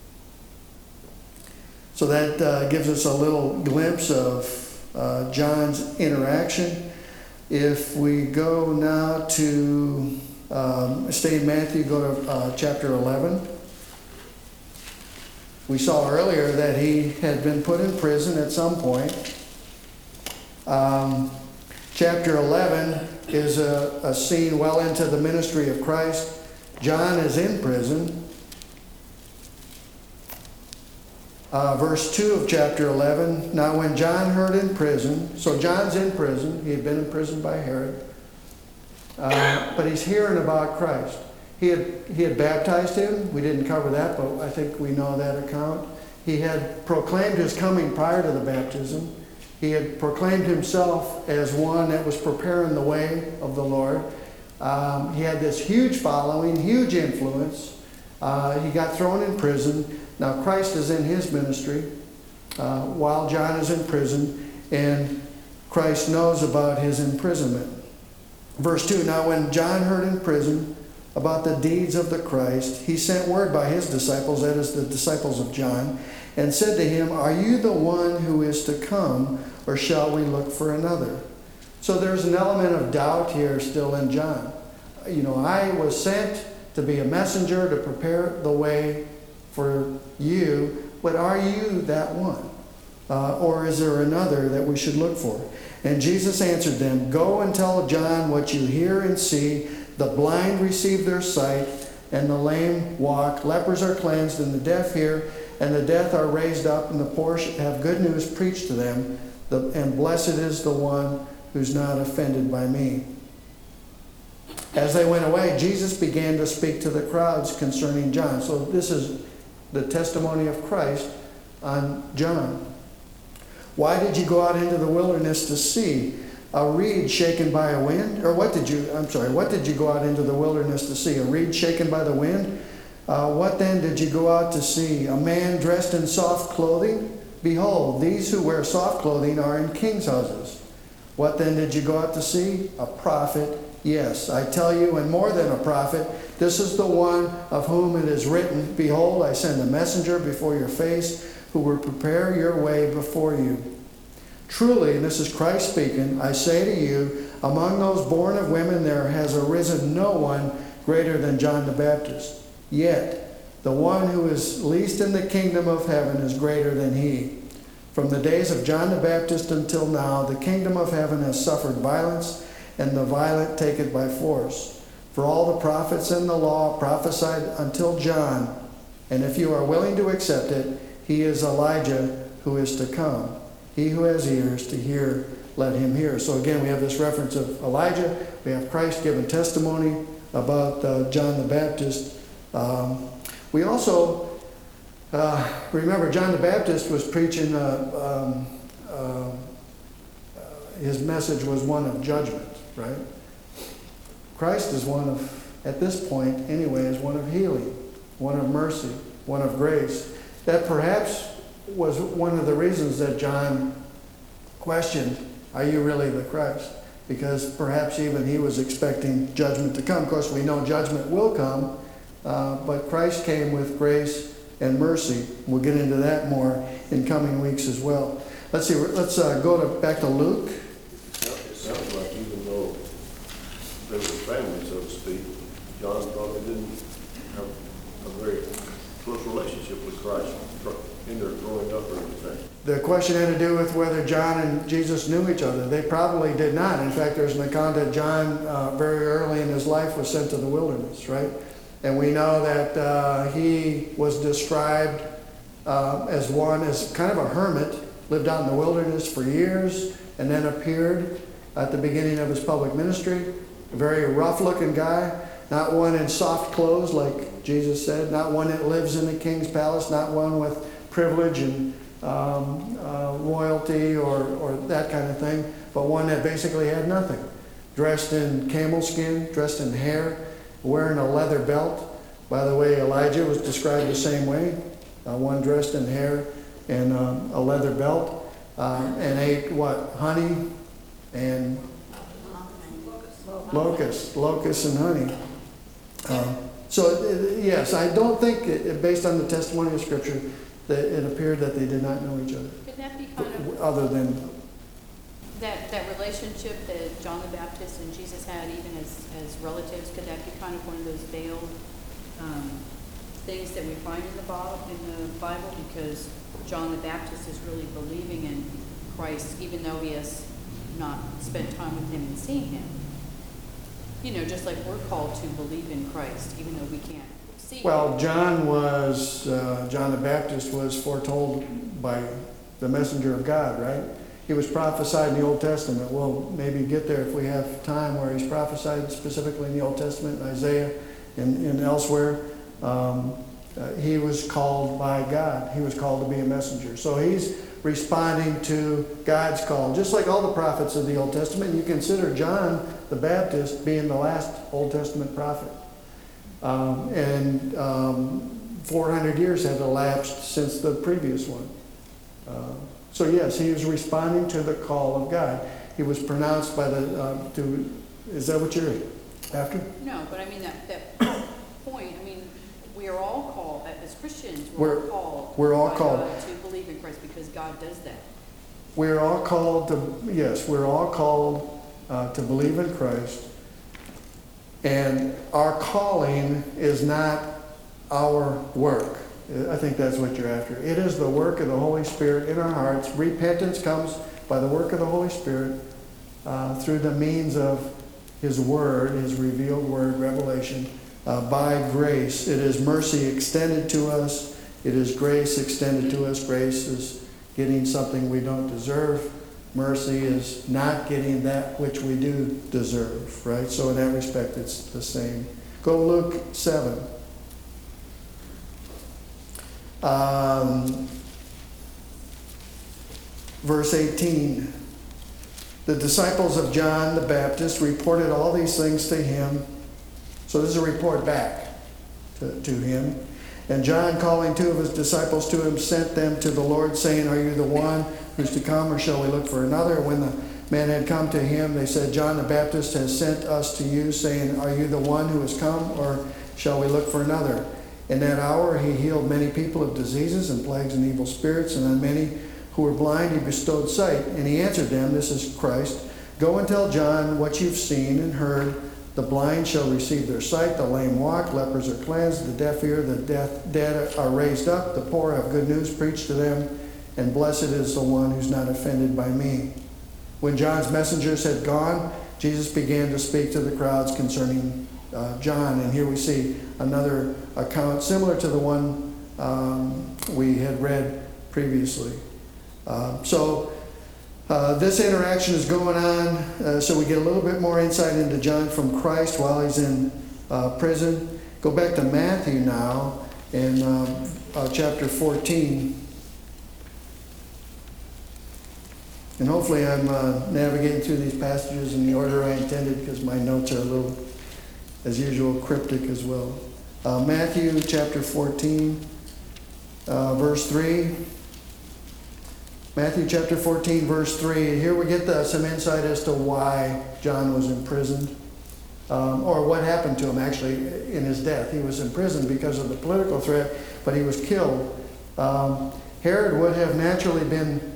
So that gives us a little glimpse of John's interaction. If we go now to, stay in Matthew, go to chapter 11. We saw earlier that he had been put in prison at some point. Chapter 11 is a scene well into the ministry of Christ. John is in prison. Verse 2 of chapter 11. Now when John heard in prison, so John's in prison. He had been in prison by Herod. But he's hearing about Christ. He had baptized him. We didn't cover that, but I think we know that account. He had proclaimed his coming prior to the baptism. He had proclaimed himself as one that was preparing the way of the Lord. He had this huge following, huge influence. He got thrown in prison. Now Christ is in his ministry while John is in prison, and Christ knows about his imprisonment. Verse 2, now when John heard in prison about the deeds of the Christ, he sent word by his disciples, that is the disciples of John, and said to him, are you the one who is to come, or shall we look for another? So there's an element of doubt here still in John. You know, I was sent to be a messenger to prepare the way for you, but are you that one? Or is there another that we should look for? And Jesus answered them, go and tell John what you hear and see. The blind receive their sight, and the lame walk. Lepers are cleansed, and the deaf hear, and the deaf are raised up, and the poor have good news preached to them. And blessed is the one who's not offended by me. As they went away, Jesus began to speak to the crowds concerning John. So this is the testimony of Christ on John. Why did you go out into the wilderness to see? A reed shaken by a wind? Or what did you go out into the wilderness to see? A reed shaken by the wind? What then did you go out to see? A man dressed in soft clothing? Behold, these who wear soft clothing are in kings' houses. What then did you go out to see? A prophet. Yes, I tell you, and more than a prophet, this is the one of whom it is written, behold, I send a messenger before your face who will prepare your way before you. Truly, and this is Christ speaking, I say to you, among those born of women there has arisen no one greater than John the Baptist. Yet the one who is least in the kingdom of heaven is greater than he. From the days of John the Baptist until now, the kingdom of heaven has suffered violence, and the violent take it by force. For all the prophets and the law prophesied until John, and if you are willing to accept it, he is Elijah who is to come. He who has ears to hear, let him hear. So again, we have this reference of Elijah. We have Christ giving testimony about John the Baptist. We also remember John the Baptist was preaching, his message was one of judgment, right? Christ is one of, at this point anyway, is one of healing, one of mercy, one of grace. That perhaps was one of the reasons that John questioned, are you really the Christ? Because perhaps even he was expecting judgment to come. Of course, we know judgment will come, but Christ came with grace and mercy. We'll get into that more in coming weeks as well. Let's see, let's go back to Luke. It sounds like even though they were family, so to speak, John probably didn't have a very close relationship with Christ in their growing up or anything. The question had to do with whether John and Jesus knew each other. They probably did not. In fact, there's an account that John, very early in his life, was sent to the wilderness, right? And we know that he was described as kind of a hermit, lived out in the wilderness for years, and then appeared at the beginning of his public ministry. A very rough-looking guy, not one in soft clothes like Jesus said, not one that lives in the king's palace, not one with privilege and royalty or that kind of thing, but one that basically had nothing. Dressed in camel skin, dressed in hair, wearing a leather belt. By the way, Elijah was described the same way, one dressed in hair and a leather belt, and ate what? Honey and locusts and honey. Yes, I don't think, based on the testimony of Scripture, that it appeared that they did not know each other. Could that be kind of Other than, that relationship that John the Baptist and Jesus had, even as relatives? Could that be kind of one of those veiled things that we find in the Bible? Because John the Baptist is really believing in Christ, even though he has not spent time with him and seen him. You know, just like we're called to believe in Christ, even though we can't see him. well, John the Baptist was foretold by the messenger of God, right? He was prophesied in the Old Testament. We'll maybe get there if we have time, where he's prophesied specifically in the Old Testament, in Isaiah and elsewhere. He was called by God. He was called to be a messenger. So he's responding to God's call. Just like all the prophets of the Old Testament, you consider John the Baptist being the last Old Testament prophet. 400 years had elapsed since the previous one. So yes, he was responding to the call of God. He was pronounced by is that what you're after? No, but I mean that point. I mean, we are all called as Christians. We're all called God to believe in Christ, because God does that. We're all called to believe in Christ, and our calling is not our work. I think that's what you're after. It is the work of the Holy Spirit in our hearts. Repentance comes by the work of the Holy Spirit through the means of His Word, His revealed Word, revelation, by grace. It is mercy extended to us. It is grace extended to us. Grace is getting something we don't deserve. Mercy is not getting that which we do deserve, right? So in that respect, it's the same. Go to Luke 7. Verse 18. The disciples of John the Baptist reported all these things to him. So this is a report back to him. And John, calling two of his disciples to him, sent them to the Lord, saying, "Are you the one who's to come, or shall we look for another?" When the men had come to him, they said, "John the Baptist has sent us to you, saying, 'Are you the one who has come, or shall we look for another?' In that hour he healed many people of diseases and plagues and evil spirits, and on many who were blind he bestowed sight. And he answered them," this is Christ, "Go and tell John what you've seen and heard. The blind shall receive their sight, the lame walk, lepers are cleansed, the deaf hear, the dead are raised up, the poor have good news preached to them, and blessed is the one who's not offended by me. When John's messengers had gone, Jesus began to speak to the crowds concerning John. And here we see another account similar to the one we had read previously. This interaction is going on, so we get a little bit more insight into John from Christ while he's in prison. Go back to Matthew now in chapter 14. And hopefully I'm navigating through these passages in the order I intended, because my notes are a little, as usual, cryptic as well. Matthew chapter 14, verse 3. Matthew chapter 14, verse 3. Here we get some insight as to why John was imprisoned, or what happened to him actually in his death. He was imprisoned because of the political threat, but he was killed. Herod would have naturally been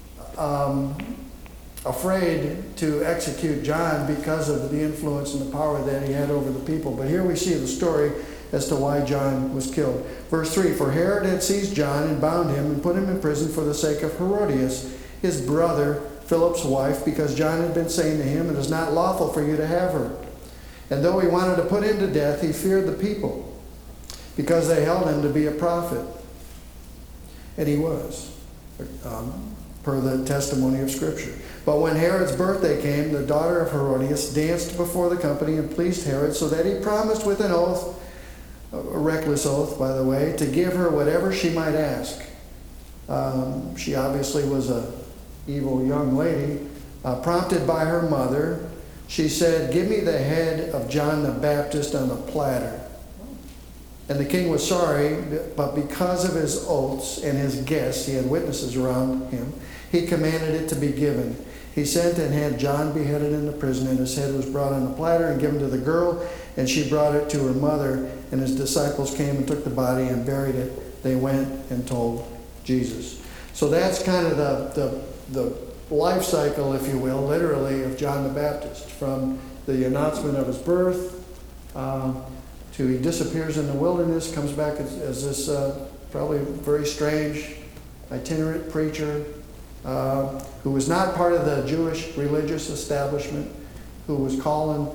afraid to execute John because of the influence and the power that he had over the people. But here we see the story as to why John was killed. Verse 3, for Herod had seized John and bound him and put him in prison for the sake of Herodias, his brother, Philip's wife, because John had been saying to him, it is not lawful for you to have her. And though he wanted to put him to death, he feared the people, because they held him to be a prophet. And he was, per the testimony of Scripture. But when Herod's birthday came, the daughter of Herodias danced before the company and pleased Herod, so that he promised with an oath, a reckless oath, by the way, to give her whatever she might ask. She obviously was an evil young lady. Prompted by her mother, she said, give me the head of John the Baptist on a platter. And the king was sorry, but because of his oaths and his guests, he had witnesses around him, he commanded it to be given. He sent and had John beheaded in the prison, and his head was brought on a platter and given to the girl, and she brought it to her mother, and his disciples came and took the body and buried it. They went and told Jesus. So that's kind of the life cycle, if you will, literally, of John the Baptist, from the announcement of his birth to he disappears in the wilderness, comes back as this probably very strange itinerant preacher who was not part of the Jewish religious establishment, who was calling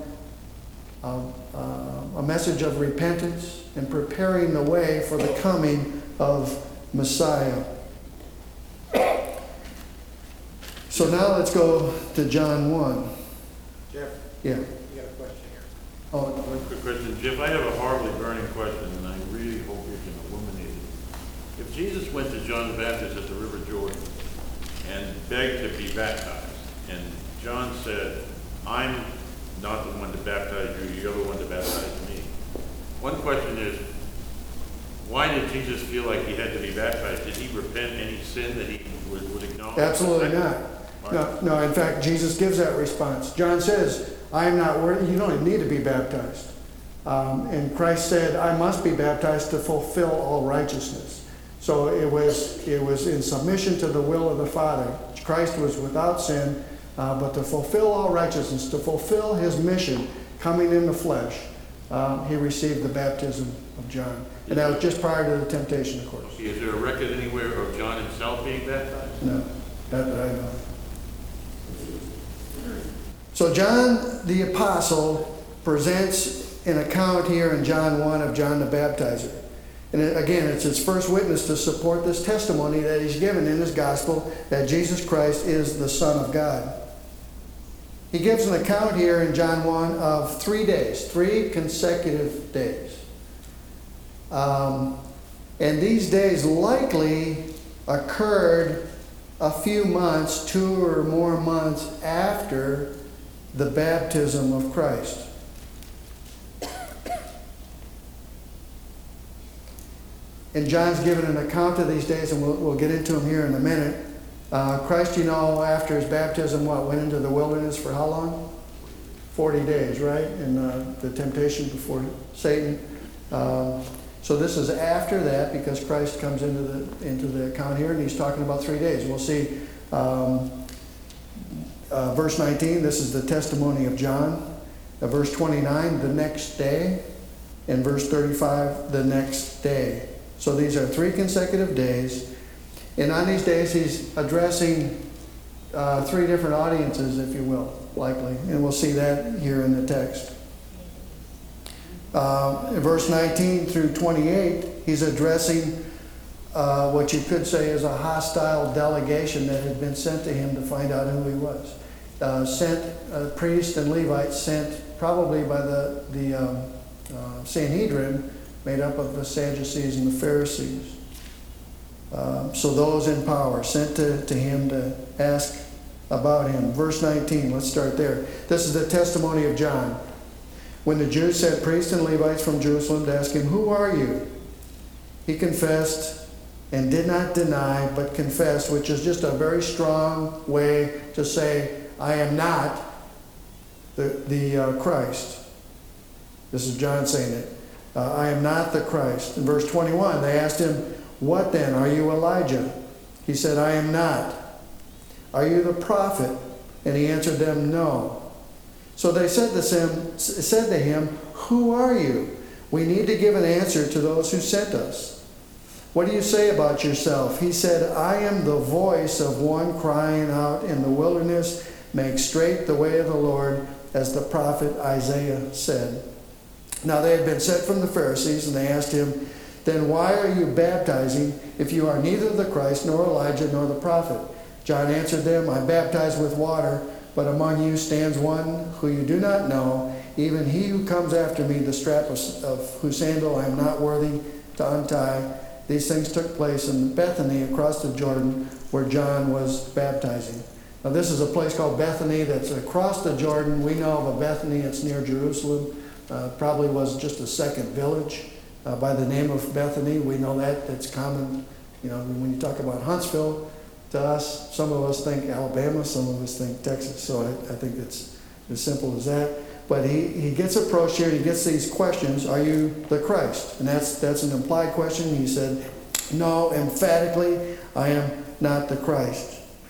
a message of repentance and preparing the way for the coming of Messiah. So now let's go to John 1. Jeff, Yeah. you got a question here. Oh, One quick question. Jeff, I have a horribly burning question, and I really hope you can illuminate it. If Jesus went to John the Baptist at the River Jordan and begged to be baptized, and John said, I'm not the one to baptize you, you're the one to baptize me. One question is, why did Jesus feel like he had to be baptized? Did he repent any sin that he would acknowledge? absolutely not. No, in fact, Jesus gives that response. John says, I am not worthy, you don't even need to be baptized. And Christ said, I must be baptized to fulfill all righteousness. So it was in submission to the will of the Father. Christ was without sin, but to fulfill all righteousness, to fulfill his mission, coming in the flesh, he received the baptism of John. And that was just prior to the temptation, of course. Is there a record anywhere of John himself being baptized? No, not that I know. So John the Apostle presents an account here in John 1 of John the Baptizer. And again, it's his first witness to support this testimony that he's given in his gospel that Jesus Christ is the Son of God. He gives an account here in John 1 of 3 days, 3 consecutive days. And these days likely occurred a few months, 2 or more months after the baptism of Christ. And John's given an account of these days, and we'll get into them here in a minute. Christ, after his baptism, went into the wilderness for how long? 40 days, right? In the temptation before Satan. So this is after that, because Christ comes into the account here, and he's talking about 3 days. We'll see verse 19. This is the testimony of John. Verse 29, the next day. And verse 35, the next day. So these are 3 consecutive days. And on these days, he's addressing 3 different audiences, if you will, likely. And we'll see that here in the text. In verse 19 through 28, he's addressing what you could say is a hostile delegation that had been sent to him to find out who he was. Priests and Levites sent probably by the Sanhedrin, made up of the Sadducees and the Pharisees. So those in power sent to him to ask about him. Verse 19, let's start there. This is the testimony of John. When the Jews sent priests and Levites from Jerusalem to ask him, "Who are you?" He confessed and did not deny, but confessed, which is just a very strong way to say, I am not the Christ. This is John saying it. I am not the Christ. In verse 21, they asked him, "What then? Are you Elijah?" He said, "I am not." "Are you the prophet?" And he answered them, "No." So they said to him, "Who are you? We need to give an answer to those who sent us. What do you say about yourself?" He said, "I am the voice of one crying out in the wilderness, make straight the way of the Lord, as the prophet Isaiah said." Now they had been sent from the Pharisees, and they asked him, "Then why are you baptizing if you are neither the Christ, nor Elijah, nor the prophet?" John answered them, "I baptize with water, but among you stands one who you do not know, even he who comes after me, the strap of whose sandal I am not worthy to untie." These things took place in Bethany across the Jordan, where John was baptizing. Now this is a place called Bethany that's across the Jordan. We know of a Bethany, it's near Jerusalem. Probably was just a second village by the name of Bethany. We know that. That's common. When you talk about Huntsville, to us, some of us think Alabama, some of us think Texas. So I think it's as simple as that. But he gets approached here, and he gets these questions. Are you the Christ? And that's an implied question. He said, no, emphatically, I am not the Christ.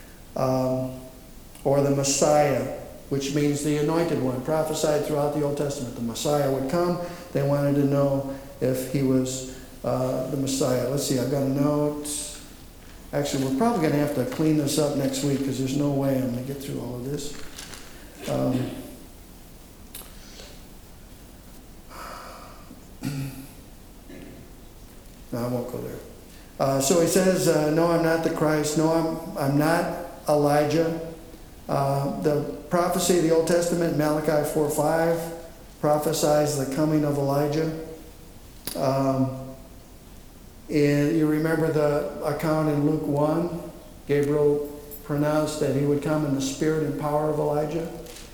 Or the Messiah, which means the anointed one, prophesied throughout the Old Testament. The Messiah would come. They wanted to know if he was the Messiah. Let's see, I've got a note. Actually, we're probably going to have to clean this up next week because there's no way I'm going to get through all of this. No, I won't go there. So he says, no, I'm not the Christ. No, I'm not Elijah. The prophecy of the Old Testament, Malachi 4:5, prophesies the coming of Elijah. And you remember the account in Luke 1, Gabriel pronounced that he would come in the spirit and power of Elijah.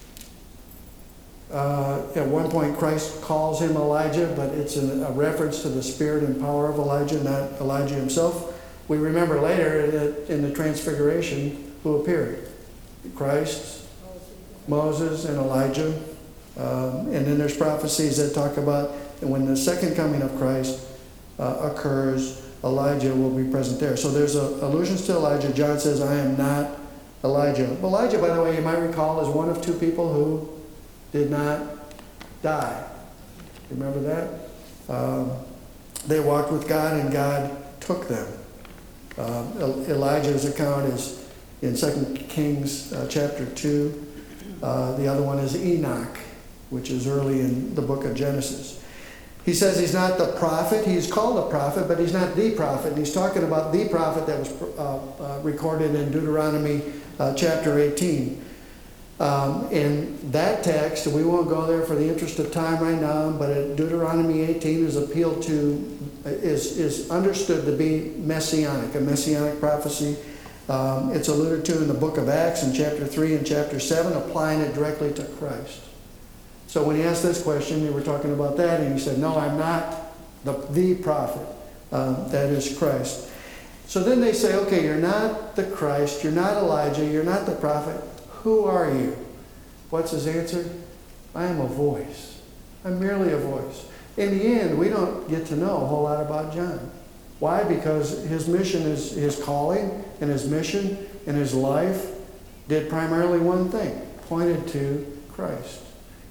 At one point, Christ calls him Elijah, but it's a reference to the spirit and power of Elijah, not Elijah himself. We remember later in the Transfiguration who appeared. Christ, Moses, and Elijah. And then there's prophecies that talk about when the second coming of Christ occurs, Elijah will be present there. So there's allusions to Elijah. John says, I am not Elijah. Elijah, by the way, you might recall, is one of 2 people who did not die. Remember that? They walked with God, and God took them. Elijah's account is in 2 Kings chapter 2. The other one is Enoch, which is early in the book of Genesis. He says he's not the prophet. He's called a prophet, but he's not the prophet. And he's talking about the prophet that was recorded in Deuteronomy chapter 18. In that text, we won't go there for the interest of time right now, but Deuteronomy 18 is appealed to, is understood to be messianic, a messianic prophecy. It's alluded to in the book of Acts in chapter 3 and chapter 7, applying it directly to Christ. So when he asked this question, they were talking about that, and he said, no, I'm not the prophet. That is Christ. So then they say, okay, you're not the Christ, you're not Elijah, you're not the prophet. Who are you? What's his answer? I am a voice. I'm merely a voice. In the end, we don't get to know a whole lot about John. Why? Because his mission, his calling and his mission and his life did primarily one thing, pointed to Christ.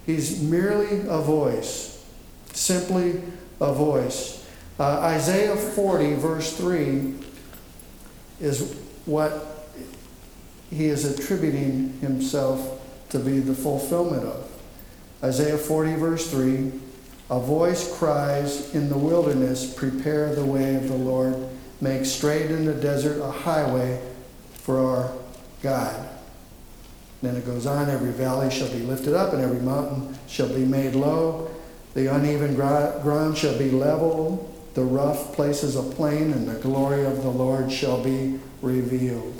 He's merely a voice, simply a voice. Isaiah 40, verse 3, is what he is attributing himself to be the fulfillment of. Isaiah 40, verse 3, a voice cries in the wilderness, prepare the way of the Lord, make straight in the desert a highway for our God. Then it goes on, every valley shall be lifted up, and every mountain shall be made low. The uneven ground shall be level, the rough places a plain, and the glory of the Lord shall be revealed.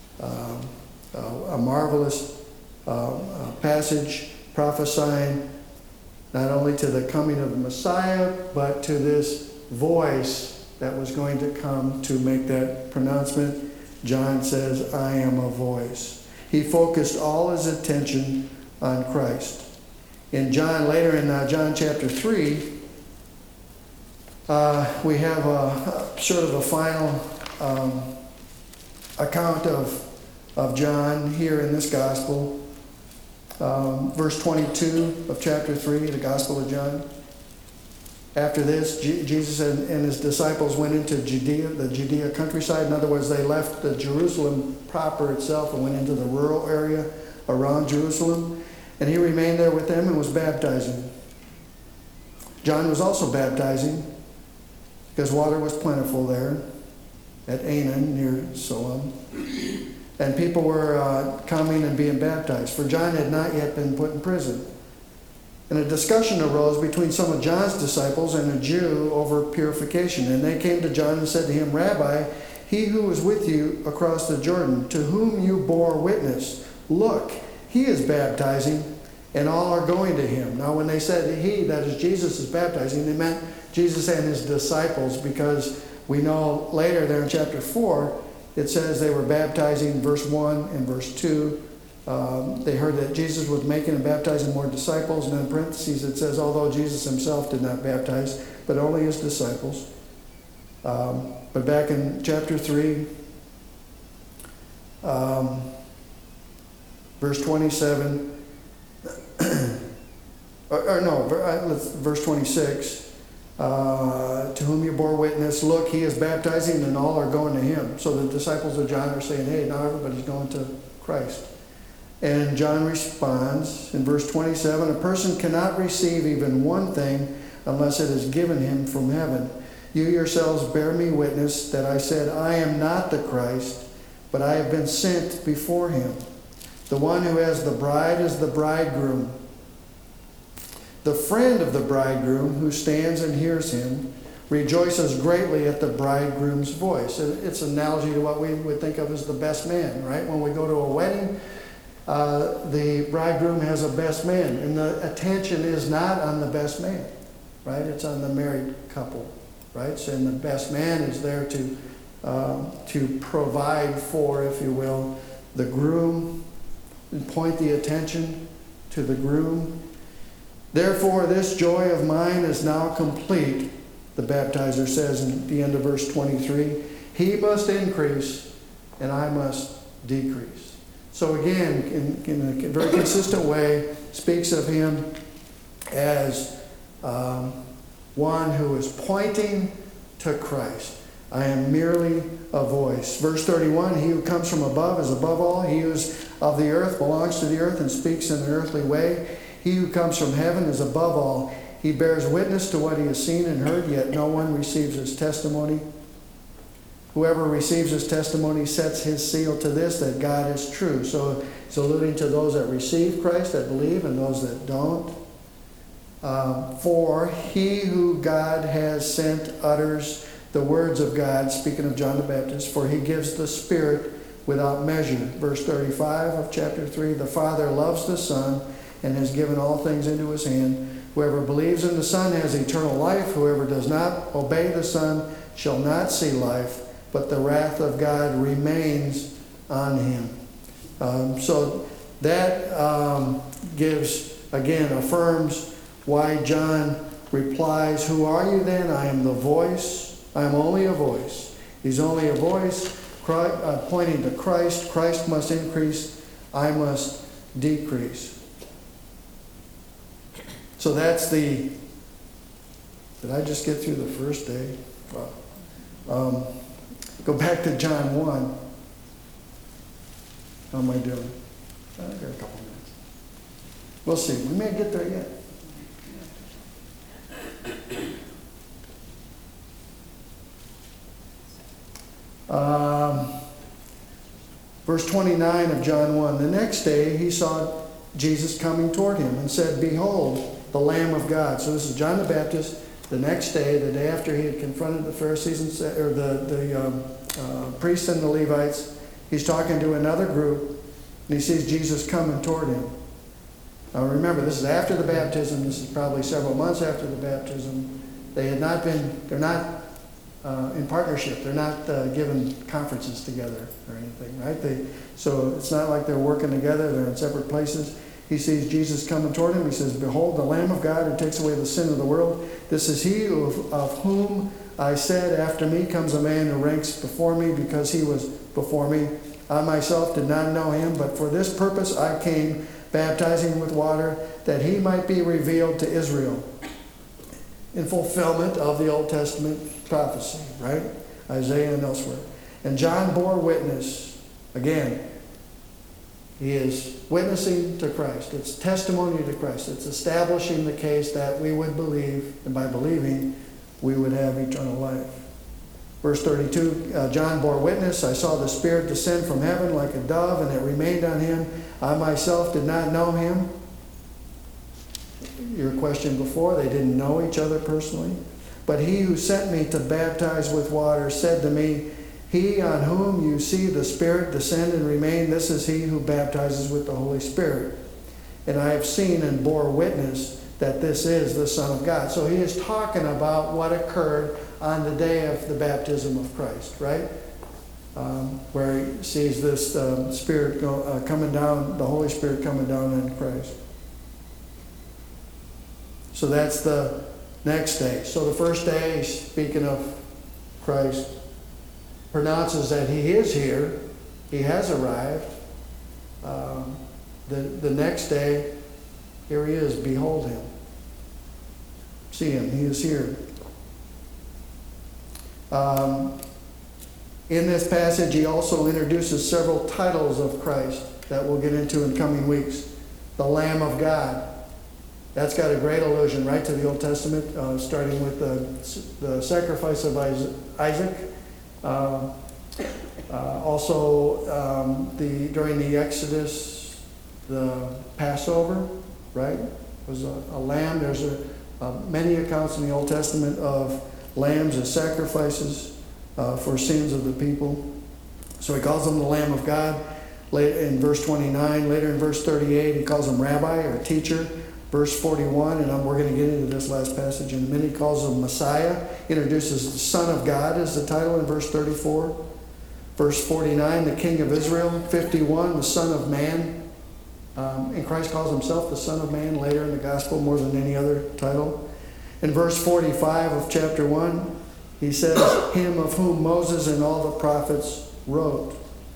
A marvelous passage prophesying not only to the coming of the Messiah, but to this voice that was going to come to make that pronouncement. John says, I am a voice. He focused all his attention on Christ. In John, later in John chapter 3, we have a sort of a final account of John here in this gospel. Verse 22 of chapter 3, the Gospel of John. After this, Jesus and his disciples went into Judea, the Judea countryside. In other words, they left the Jerusalem proper itself and went into the rural area around Jerusalem. And he remained there with them and was baptizing. John was also baptizing because water was plentiful there at Aenon near Siloam. And people were coming and being baptized, for John had not yet been put in prison. And a discussion arose between some of John's disciples and a Jew over purification. And they came to John and said to him, Rabbi, he who was with you across the Jordan, to whom you bore witness, look, he is baptizing, and all are going to him. Now when they said he, that is Jesus, is baptizing, they meant Jesus and his disciples, because we know later there in chapter 4, it says they were baptizing, verse 1 and verse 2. They heard that Jesus was making and baptizing more disciples. And then in parentheses it says, although Jesus himself did not baptize, but only his disciples. But back in chapter 3, verse 27, verse 26, to whom you bore witness, look, he is baptizing and all are going to him. So the disciples of John are saying, hey, now everybody's going to Christ. And John responds in verse 27, a person cannot receive even one thing unless it is given him from heaven. You yourselves bear me witness that I said, I am not the Christ, but I have been sent before him. The one who has the bride is the bridegroom. The friend of the bridegroom who stands and hears him rejoices greatly at the bridegroom's voice. It's an analogy to what we would think of as the best man, right? When we go to a wedding, the bridegroom has a best man, and the attention is not on the best man, right? It's on the married couple, right? So, and the best man is there to provide for, if you will, the groom, and point the attention to the groom. Therefore, this joy of mine is now complete, the baptizer says in the end of verse 23. He must increase, and I must decrease. So again, in a very consistent way, speaks of him as one who is pointing to Christ. I am merely a voice. Verse 31, he who comes from above is above all. He who is of the earth belongs to the earth and speaks in an earthly way. He who comes from heaven is above all. He bears witness to what he has seen and heard, yet no one receives his testimony. Whoever receives his testimony sets his seal to this, that God is true. So it's alluding to those that receive Christ, that believe, and those that don't. For he who God has sent utters the words of God, speaking of John the Baptist, for he gives the Spirit without measure. Verse 35 of chapter 3, the Father loves the Son and has given all things into his hand. Whoever believes in the Son has eternal life. Whoever does not obey the Son shall not see life, but the wrath of God remains on him. So that affirms why John replies, who are you then? I am the voice. I am only a voice. He's only a voice pointing to Christ. Christ must increase. I must decrease. So that's the, did I just get through the first day? Wow. Go back to John 1. How am I doing? I got a couple minutes. We'll see. We may get there yet. Verse 29 of John 1. The next day he saw Jesus coming toward him and said, "Behold, the Lamb of God." So this is John the Baptist. The next day, the day after he had confronted the Pharisees and said, or the priests and the Levites, he's talking to another group, and he sees Jesus coming toward him. Now remember, this is after the baptism. This is probably several months after the baptism. They're not in partnership. They're not given conferences together or anything, right? So it's not like they're working together. They're in separate places. He sees Jesus coming toward him. He says, "Behold, the Lamb of God who takes away the sin of the world. This is he of whom I said, after me comes a man who ranks before me because he was before me. I myself did not know him, but for this purpose I came, baptizing with water, that he might be revealed to Israel." In fulfillment of the Old Testament prophecy, right? Isaiah and elsewhere. And John bore witness. Again, he is witnessing to Christ. It's testimony to Christ. It's establishing the case that we would believe, and by believing, we would have eternal life. Verse 32, John bore witness. "I saw the Spirit descend from heaven like a dove, and it remained on him. I myself did not know him." Your question before, they didn't know each other personally. "But he who sent me to baptize with water said to me, 'He on whom you see the Spirit descend and remain, this is he who baptizes with the Holy Spirit. And I have seen and bore witness that this is the Son of God.'" So he is talking about what occurred on the day of the baptism of Christ, right? Where he sees this Spirit coming down, the Holy Spirit coming down on Christ. So that's the next day. So the first day, speaking of Christ, pronounces that he is here. He has arrived. The next day, here he is. Behold him. See him. He is here. In this passage, he also introduces several titles of Christ that we'll get into in coming weeks. The Lamb of God. That's got a great allusion right to the Old Testament, starting with the sacrifice of Isaac. Also, during the Exodus, the Passover, right, was a lamb. There's many accounts in the Old Testament of lambs as sacrifices for sins of the people. So he calls him the Lamb of God. In verse 29, later in verse 38, he calls him Rabbi or Teacher. Verse 41, and we're going to get into this last passage in a minute, he calls him Messiah, introduces the Son of God as the title in verse 34. Verse 49, the King of Israel. 51, the Son of Man. And Christ calls himself the Son of Man later in the Gospel more than any other title. In verse 45 of chapter 1, he says, "Him of whom Moses and all the prophets wrote."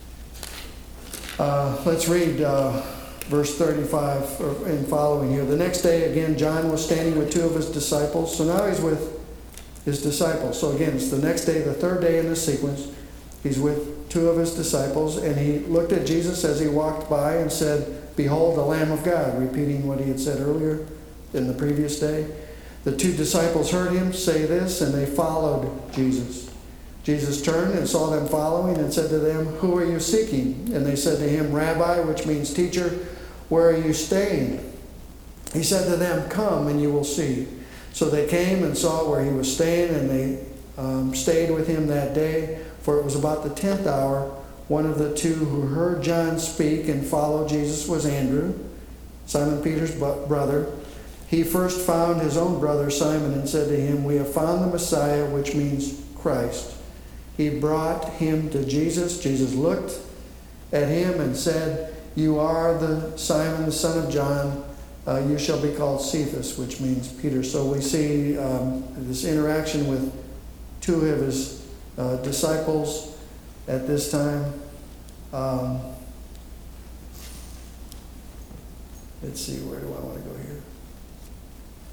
Let's read verse 35 and following here. "The next day, again, John was standing with two of his disciples." So now he's with his disciples. So again, it's the next day, the third day in the sequence. He's with two of his disciples, and he looked at Jesus as he walked by and said, "Behold, the Lamb of God," repeating what he had said earlier in the previous day. The two disciples heard him say this, and they followed Jesus. Jesus turned and saw them following and said to them, "Who are you seeking?" And they said to him, "Rabbi," which means teacher, "where are you staying?" He said to them, "Come and you will see." So they came and saw where he was staying, and they stayed with him that day, for it was about the 10th hour. One of the two who heard John speak and followed Jesus was Andrew, Simon Peter's brother. He first found his own brother Simon and said to him, "We have found the Messiah," which means Christ. He brought him to Jesus. Jesus looked at him and said, "You are the Simon, the son of John. You shall be called Cephas," which means Peter. So we see this interaction with two of his disciples at this time. Let's see, where do I want to go here?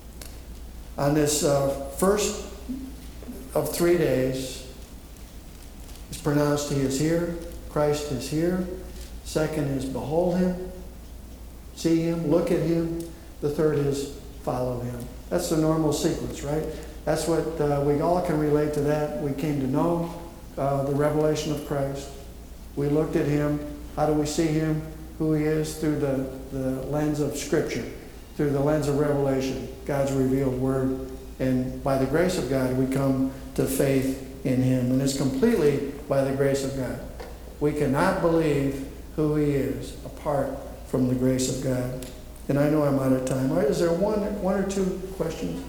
On this first of 3 days, it's pronounced He is here, Christ is here. Second is behold Him, see Him, look at Him. The third is follow Him. That's the normal sequence, right? That's what we all can relate to that. We came to know the revelation of Christ. We looked at Him. How do we see Him? Who He is? Through the lens of Scripture, through the lens of revelation, God's revealed Word. And by the grace of God, we come to faith in Him. And it's completely by the grace of God. We cannot believe who He is apart from the grace of God. And I know I'm out of time. All right, is there one or two questions?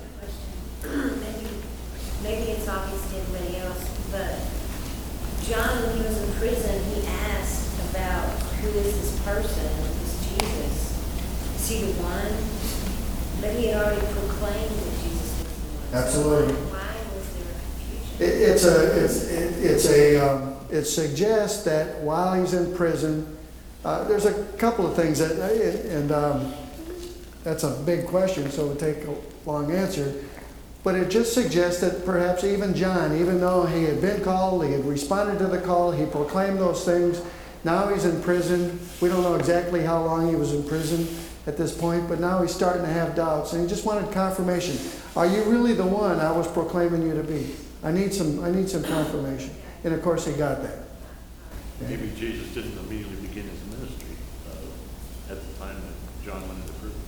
Maybe it's obvious to everybody else, but John, when he was in prison, he asked about who is this person, this Jesus? Is he the one? But he had already proclaimed that Jesus was the one. Absolutely. So why was there confusion? It suggests that while he's in prison, there's a couple of things that, and that's a big question, so it would take a long answer. But it just suggests that perhaps even John, even though he had been called, he had responded to the call, he proclaimed those things, now he's in prison. We don't know exactly how long he was in prison at this point, but now he's starting to have doubts, and he just wanted confirmation. Are you really the one I was proclaiming you to be? I need some confirmation. And of course he got that. Maybe Jesus didn't immediately begin his ministry at the time that John went into prison.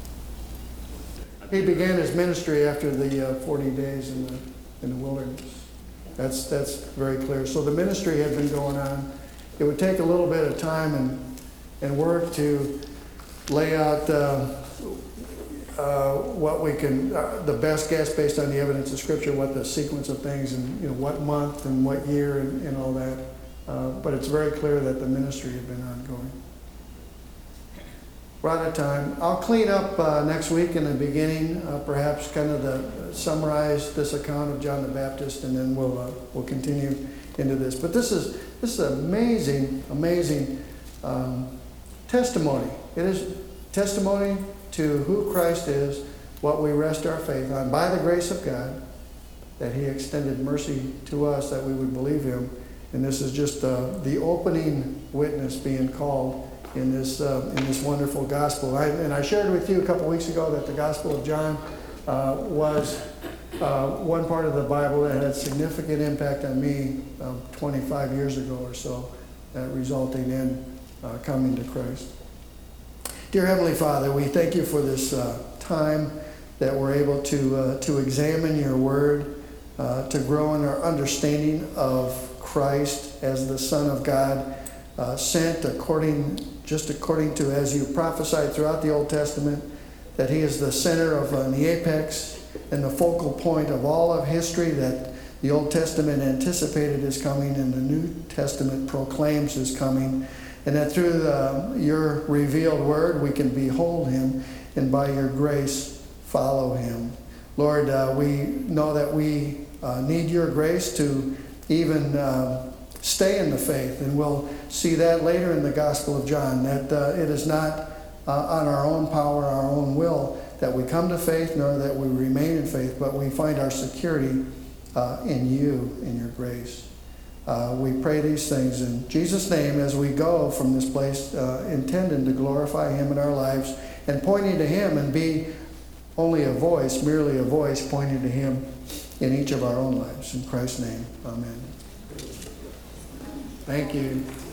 He began his ministry after the 40 days in the wilderness. That's very clear. So the ministry had been going on. It would take a little bit of time and work to lay out what we can, the best guess based on the evidence of Scripture, what the sequence of things and what month and what year and all that. But it's very clear that the ministry had been ongoing. We're out of time. I'll clean up next week in the beginning, perhaps kind of summarize this account of John the Baptist, and then we'll continue into this. But this is amazing testimony. It is testimony to who Christ is, what we rest our faith on, by the grace of God, that He extended mercy to us that we would believe Him. And this is just the opening witness being called in this wonderful gospel. I shared with you a couple weeks ago that the Gospel of John was one part of the Bible that had significant impact on me 25 years ago or so, resulting in coming to Christ. Dear Heavenly Father, we thank you for this time that we're able to examine your word, to grow in our understanding of Christ as the Son of God, sent according to, as you prophesied throughout the Old Testament, that He is the center of the apex and the focal point of all of history, that the Old Testament anticipated His coming and the New Testament proclaims His coming, and that through your revealed word we can behold Him and by your grace follow Him. Lord, we know that we need your grace to even stay in the faith, and we'll see that later in the Gospel of John, that it is not on our own power, our own will, that we come to faith, nor that we remain in faith, but we find our security in you, in your grace. We pray these things in Jesus' name as we go from this place, intending to glorify Him in our lives and pointing to Him and be only a voice, merely a voice pointing to Him in each of our own lives. In Christ's name, amen. Thank you.